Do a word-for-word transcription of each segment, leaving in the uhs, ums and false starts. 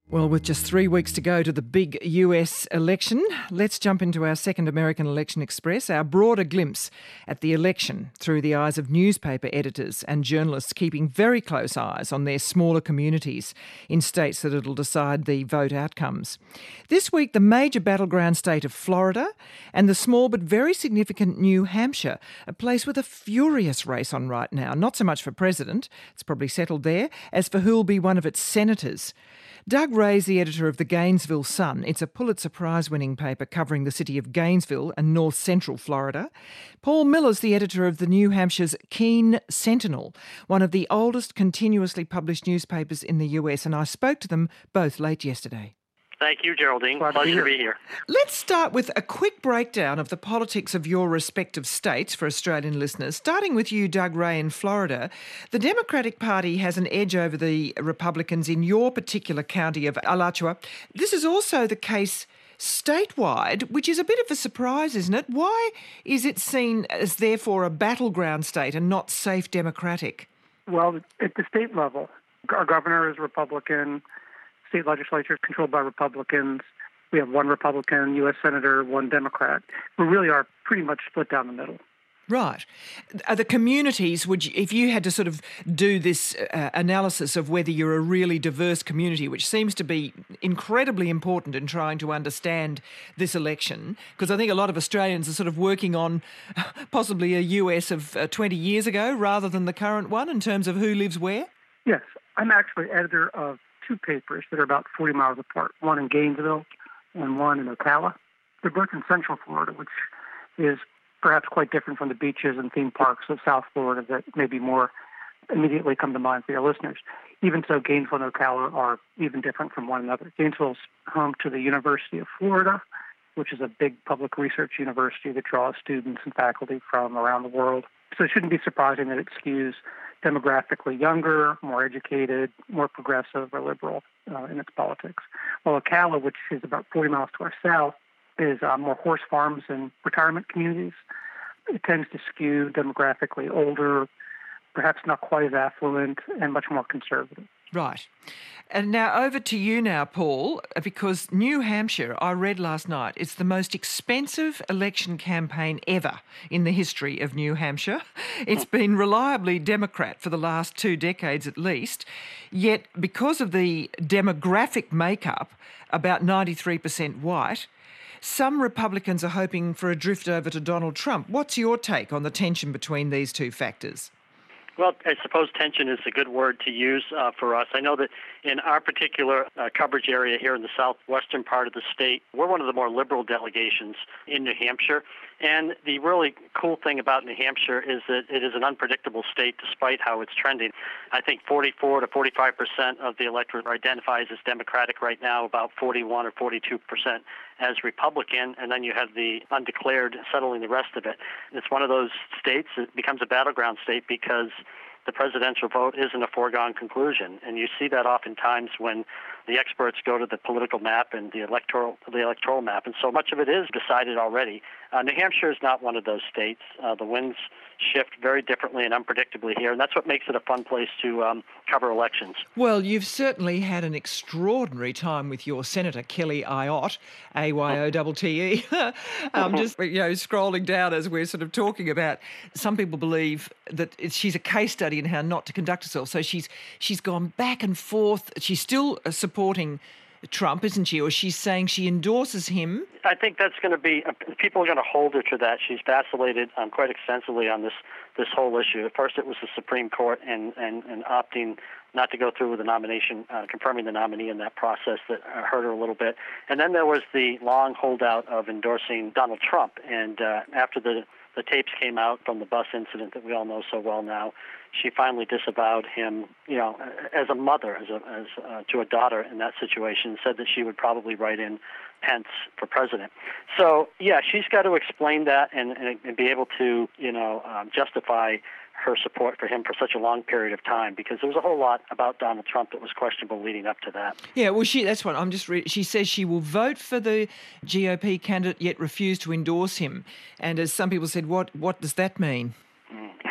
Well, with just three weeks to go to the big U S election, let's jump into our second American Election Express, our broader glimpse at the election through the eyes of newspaper editors and journalists keeping very close eyes on their smaller communities in states that it'll decide the vote outcomes. This week, the major battleground state of Florida and the small but very significant New Hampshire, a place with a furious race on right now, not so much for president, it's probably settled there, as for who'll be one of its senators. Doug Ray's the editor of the Gainesville Sun. It's a Pulitzer Prize-winning paper covering the city of Gainesville and north central Florida. Paul Miller's the editor of the New Hampshire's Keene Sentinel, one of the oldest continuously published newspapers in the U S, and I spoke to them both late yesterday. Thank you, Geraldine. Glad Pleasure to be here. Let's start with a quick breakdown of the politics of your respective states for Australian listeners. Starting with you, Doug Ray, in Florida. The Democratic Party has an edge over the Republicans in your particular county of Alachua. This is also the case statewide, which is a bit of a surprise, isn't it? Why is it seen as therefore a battleground state and not safe Democratic? Well, at the state level, our governor is Republican. State legislature is controlled by Republicans. We have one Republican U S senator, one Democrat. We really are pretty much split down the middle. Right. Are the communities, would you, if you had to sort of do this uh, analysis of whether you're a really diverse community, which seems to be incredibly important in trying to understand this election, because I think a lot of Australians are sort of working on possibly a U S of uh, twenty years ago rather than the current one in terms of who lives where? Yes. I'm actually editor of two papers that are about forty miles apart, one in Gainesville and one in Ocala. They're both in Central Florida, which is perhaps quite different from the beaches and theme parks of South Florida that maybe more immediately come to mind for your listeners. Even so, Gainesville and Ocala are even different from one another. Gainesville is home to the University of Florida, which is a big public research university that draws students and faculty from around the world. So it shouldn't be surprising that it skews demographically younger, more educated, more progressive or liberal uh, in its politics. While Ocala, which is about forty miles to our south, is uh, more horse farms and retirement communities. It tends to skew demographically older, perhaps not quite as affluent, and much more conservative. Right. And now over to you now, Paul, because New Hampshire, I read last night, it's the most expensive election campaign ever in the history of New Hampshire. It's been reliably Democrat for the last two decades at least, yet because of the demographic makeup, about ninety-three percent white, some Republicans are hoping for a drift over to Donald Trump. What's your take on the tension between these two factors? Well, I suppose tension is a good word to use uh, for us. I know that in our particular uh, coverage area here in the southwestern part of the state, we're one of the more liberal delegations in New Hampshire. And the really cool thing about New Hampshire is that it is an unpredictable state despite how it's trending. I think forty-four to forty-five percent of the electorate identifies as Democratic right now, about forty-one or forty-two percent as Republican, and then you have the undeclared settling the rest of it. It's one of those states that becomes a battleground state because the presidential vote isn't a foregone conclusion. And you see that oftentimes when the experts go to the political map and the electoral the electoral map, and so much of it is decided already. Uh, New Hampshire is not one of those states. Uh, the winds shift very differently and unpredictably here, and that's what makes it a fun place to um, cover elections. Well, you've certainly had an extraordinary time with your Senator Kelly Ayotte, A Y O T T E. um, just you know, scrolling down as we're sort of talking about, some people believe that it's, she's a case study in how not to conduct herself. So she's she's gone back and forth. She's still supporting Trump, isn't she? Or she's saying she endorses him. I think that's going to be, people are going to hold her to that. She's vacillated um, quite extensively on this this whole issue. At first it was the Supreme Court and, and, and opting not to go through with the nomination, uh, confirming the nominee in that process that uh, hurt her a little bit. And then there was the long holdout of endorsing Donald Trump. And uh, after the, the tapes came out from the bus incident that we all know so well now, she finally disavowed him, you know, as a mother, as a, as uh, to a daughter in that situation, said that she would probably write in Pence for president. So, yeah, she's got to explain that and, and, and be able to, you know, um, justify her support for him for such a long period of time, because there was a whole lot about Donald Trump that was questionable leading up to that. Yeah, well, she that's what I'm just re- she says she will vote for the G O P candidate yet refuse to endorse him. And as some people said, what what does that mean? Mm.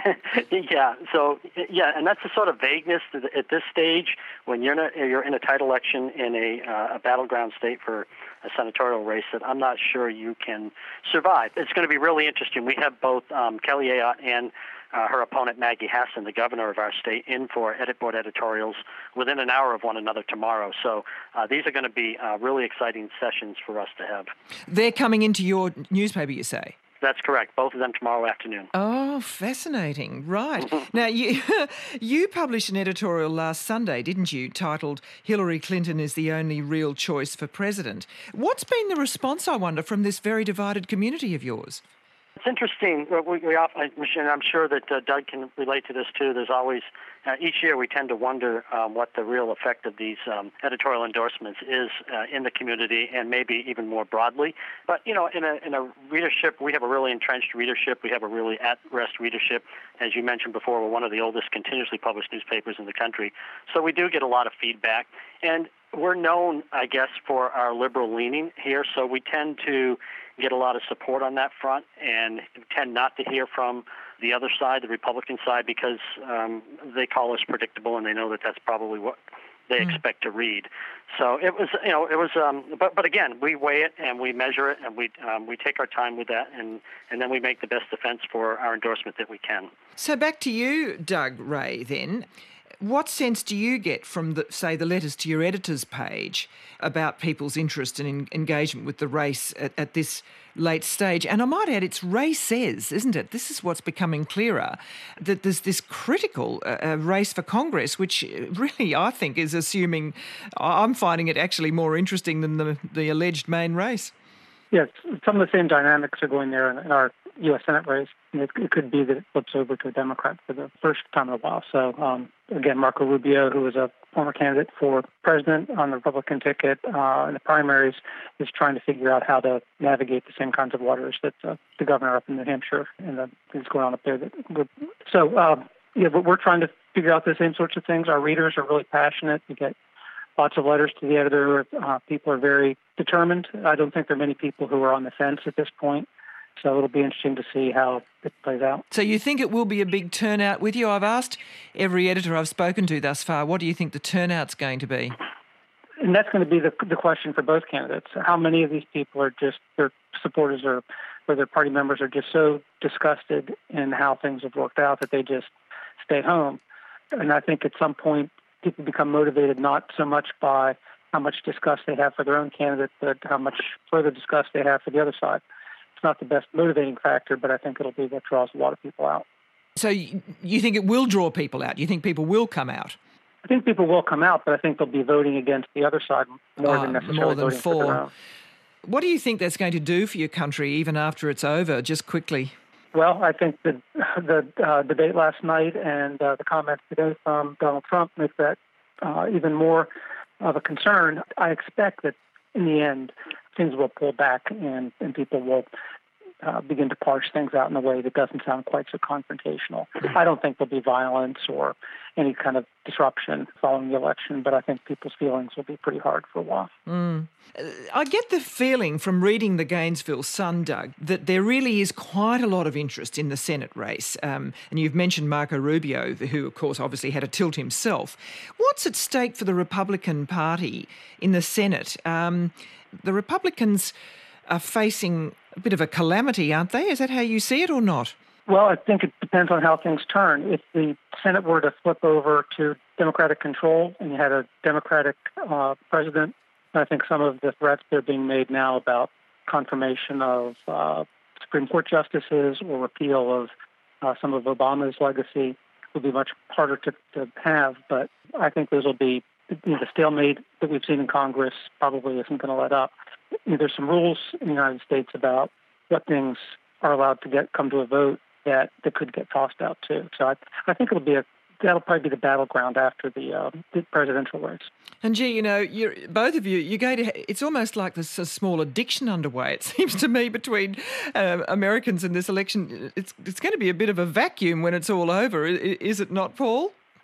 yeah. So yeah, and that's the sort of vagueness that at this stage when you're in a, you're in a tight election in a, uh, a battleground state for a senatorial race that I'm not sure you can survive. It's going to be really interesting. We have both um, Kelly Ayotte and uh, her opponent Maggie Hassan, the governor of our state, in for edit board editorials within an hour of one another tomorrow. So uh, these are going to be uh, really exciting sessions for us to have. They're coming into your newspaper, you say? That's correct. Both of them tomorrow afternoon. Oh, fascinating. Right. Now, you you published an editorial last Sunday, didn't you, titled Hillary Clinton is the only real choice for president. What's been the response, I wonder, from this very divided community of yours? It's interesting. We, we, I'm sure that uh, Doug can relate to this too. There's always, uh, each year we tend to wonder um, what the real effect of these um, editorial endorsements is uh, in the community and maybe even more broadly. But, you know, in a, in a readership, we have a really entrenched readership. We have a really at-rest readership. As you mentioned before, we're one of the oldest continuously published newspapers in the country. So we do get a lot of feedback. And we're known, I guess, for our liberal leaning here. So we tend to get a lot of support on that front and tend not to hear from the other side, the Republican side, because um, they call us predictable and they know that that's probably what they mm. expect to read. So it was, you know, it was, um, but but again, we weigh it and we measure it and we um, we take our time with that and, and then we make the best defense for our endorsement that we can. So back to you, Doug Ray, then. What sense do you get from, the, say, the letters to your editor's page about people's interest and in, engagement with the race at, at this late stage? And I might add, it's races, isn't it? This is what's becoming clearer, that there's this critical uh, race for Congress, which really, I think, is assuming, I'm finding it actually more interesting than the, the alleged main race. Yes, some of the same dynamics are going there in, in our U S Senate race. It, it could be that it flips over to a Democrat for the first time in a while. So, um, again, Marco Rubio, who was a former candidate for president on the Republican ticket uh, in the primaries, is trying to figure out how to navigate the same kinds of waters that uh, the governor up in New Hampshire and the things going on up there. That, so, uh, yeah, but we're trying to figure out the same sorts of things. Our readers are really passionate. We get lots of letters to the editor. Uh, people are very determined. I don't think there are many people who are on the fence at this point. So it'll be interesting to see how it plays out. So you think it will be a big turnout with you? I've asked every editor I've spoken to thus far, what do you think the turnout's going to be? And that's going to be the, the question for both candidates. How many of these people are just, their supporters or, or their party members are just so disgusted in how things have worked out that they just stay home? And I think at some point people become motivated not so much by how much disgust they have for their own candidate, but how much further disgust they have for the other side. It's not the best motivating factor, but I think it'll be what draws a lot of people out. So you think it will draw people out? You think people will come out? I think people will come out, but I think they'll be voting against the other side more uh, than necessarily more than voting for. for their own. What do you think that's going to do for your country, even after it's over, just quickly? Well, I think the, the uh, debate last night and uh, the comments today from Donald Trump make that uh, even more of a concern. I expect that in the end, things will pull back and, and people will uh, begin to parse things out in a way that doesn't sound quite so confrontational. I don't think there'll be violence or any kind of disruption following the election, but I think people's feelings will be pretty hard for a while. Mm. I get the feeling from reading the Gainesville Sun, Doug, that there really is quite a lot of interest in the Senate race. Um, and you've mentioned Marco Rubio, who, of course, obviously had a tilt himself. What's at stake for the Republican Party in the Senate? Um, the Republicans are facing a bit of a calamity, aren't they? Is that how you see it or not? Well, I think it depends on how things turn. If the Senate were to flip over to Democratic control and you had a Democratic uh, president, I think some of the threats that are being made now about confirmation of uh, Supreme Court justices or repeal of uh, some of Obama's legacy will be much harder to, to have. But I think those will be, you know, the stalemate that we've seen in Congress probably isn't going to let up. You know, there's some rules in the United States about what things are allowed to get come to a vote that, that could get tossed out too. So I, I think it'll be a that'll probably be the battleground after the, uh, the presidential race. And gee, you know, you're, both of you, you're going to. It's almost like there's a small addiction underway. It seems to me between uh, Americans in this election, it's it's going to be a bit of a vacuum when it's all over. Is it not, Paul?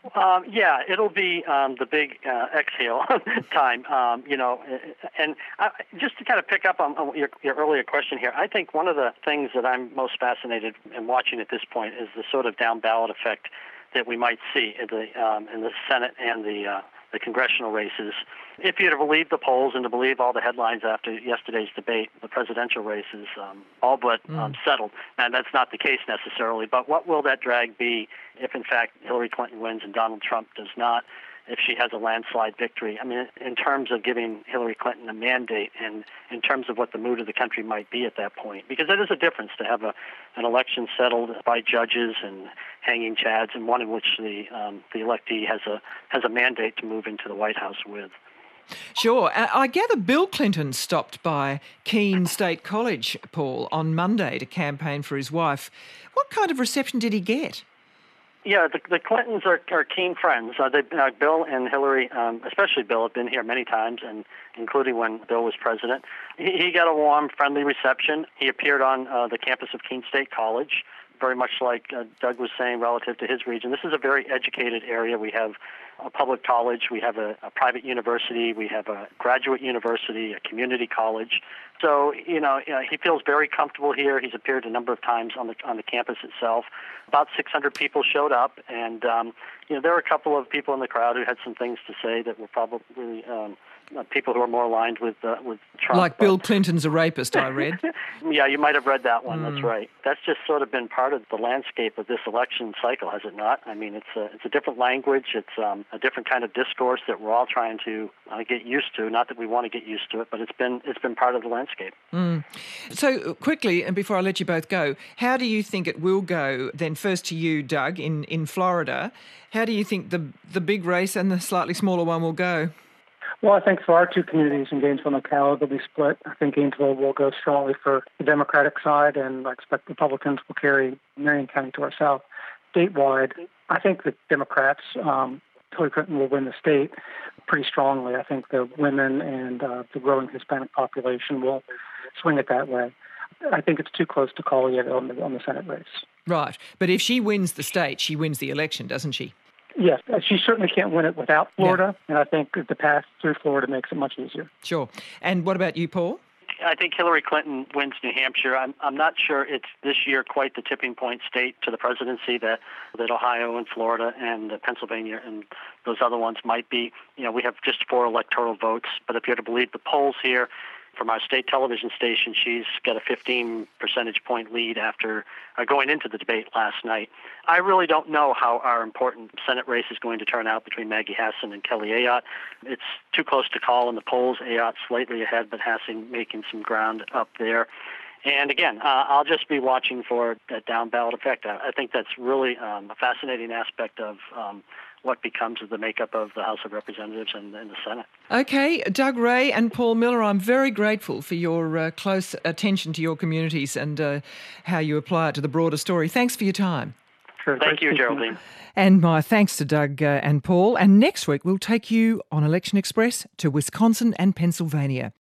Um, yeah, it'll be um, the big uh, exhale time, um, you know. And uh, just to kind of pick up on, on your, your earlier question here, I think one of the things that I'm most fascinated in watching at this point is the sort of down ballot effect that we might see in the um, in the Senate and the uh, the congressional races. If you're to believe the polls and to believe all the headlines after yesterday's debate, the presidential race is um, all but mm. um, settled. And that's not the case necessarily. But what will that drag be if, in fact, Hillary Clinton wins and Donald Trump does not? If she has a landslide victory, I mean, in terms of giving Hillary Clinton a mandate and in terms of what the mood of the country might be at that point, because it is a difference to have a, an election settled by judges and hanging chads, and one in which the um, the electee has a has a mandate to move into the White House with. Sure. I gather Bill Clinton stopped by Keene State College, Paul, on Monday to campaign for his wife. What kind of reception did he get? Yeah, the, the Clintons are, are keen friends. Uh, they, uh, Bill and Hillary, um, especially Bill, have been here many times, and including when Bill was president. He, he got a warm, friendly reception. He appeared on uh, the campus of Keene State College, very much like uh, Doug was saying relative to his region. This is a very educated area. We have a public college, we have a, a private university, we have a graduate university, a community college. So, you know, you know, he feels very comfortable here. He's appeared a number of times on the on the campus itself. About six hundred people showed up, and um, you know, there were a couple of people in the crowd who had some things to say that were probably um, people who are more aligned with uh, with Trump. Like Bill Clinton's a rapist, I read. Yeah, you might have read that one. Mm. That's right. That's just sort of been part of the landscape of this election cycle, has it not? I mean, it's a it's a different language. It's um, a different kind of discourse that we're all trying to uh, get used to. Not that we want to get used to it, but it's been it's been part of the landscape. Mm. So quickly, and before I let you both go, how do you think it will go? Then first to you, Doug, in, in Florida. How do you think the the big race and the slightly smaller one will go? Well, I think for our two communities in Gainesville and Ocala, they'll be split. I think Gainesville will go strongly for the Democratic side, and I expect Republicans will carry Marion County to our south. Statewide, I think the Democrats, um, Hillary Clinton will win the state pretty strongly. I think the women and uh, the growing Hispanic population will swing it that way. I think it's too close to call yet on the, on the Senate race. Right. But if she wins the state, she wins the election, doesn't she? Yes, she certainly can't win it without Florida, yeah. And I think the path through Florida makes it much easier. Sure. And what about you, Paul? I think Hillary Clinton wins New Hampshire. I'm I'm not sure it's this year quite the tipping point state to the presidency that, that Ohio and Florida and Pennsylvania and those other ones might be. You know, we have just four electoral votes, but if you're to believe the polls here, from our state television station, she's got a fifteen percentage point lead after uh, going into the debate last night. I really don't know how our important Senate race is going to turn out between Maggie Hassan and Kelly Ayotte. It's too close to call in the polls. Ayotte slightly ahead, but Hassan making some ground up there. And again, uh, I'll just be watching for that down ballot effect. I, I think that's really um, a fascinating aspect of um, what becomes of the makeup of the House of Representatives and, and the Senate. Okay, Doug Ray and Paul Miller, I'm very grateful for your uh, close attention to your communities and uh, how you apply it to the broader story. Thanks for your time. Sure, Thank you, Geraldine. And my thanks to Doug uh, and Paul. And next week, we'll take you on Election Express to Wisconsin and Pennsylvania.